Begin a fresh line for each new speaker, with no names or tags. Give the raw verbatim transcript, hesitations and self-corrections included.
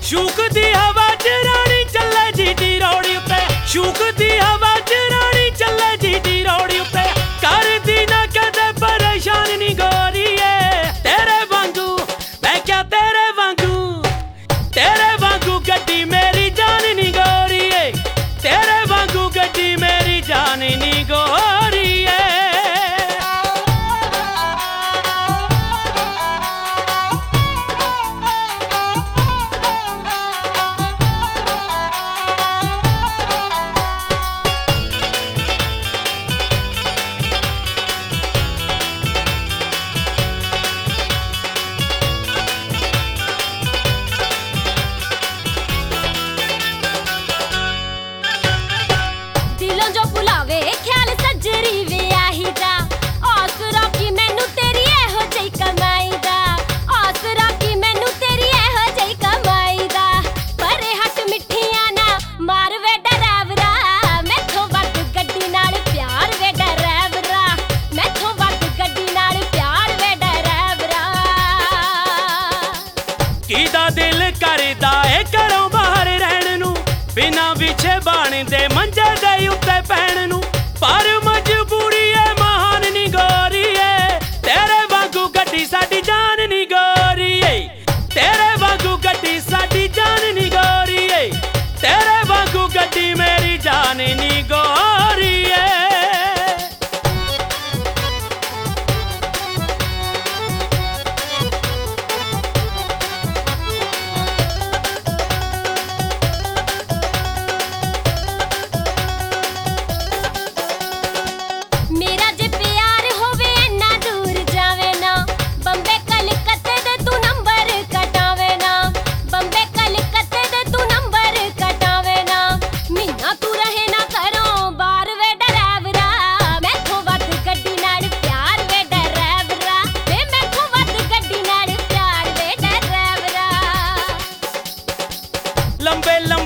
shook दी हवा च रानी चले जीटी रोड़ी उत्ते शूक दी हवा च रानी चले जीटी रोड़ी उत्ते कर दी ना कदे परेशान नी गोरीए तेरे वांगू मैं क्या तेरे वांगू तेरे वांगू गड्डी मेरी जान नी गोरीए तेरे वांगू गड्डी मेरी जान नी गोरीए किदा दिल करदा ए घरों बाहर रहण नूं बिना विछे बाणदे मंजे दे उत्ते पैण नूं पर मजबूरी है महान नी गोरीए तेरे वांगू गड्डी साडी जान नी गोरीए तेरे वांगू गड्डी साडी जान नी गोरीए तेरे वांगू गड्डी मेरी जान नी गोरीए लंबे लंबे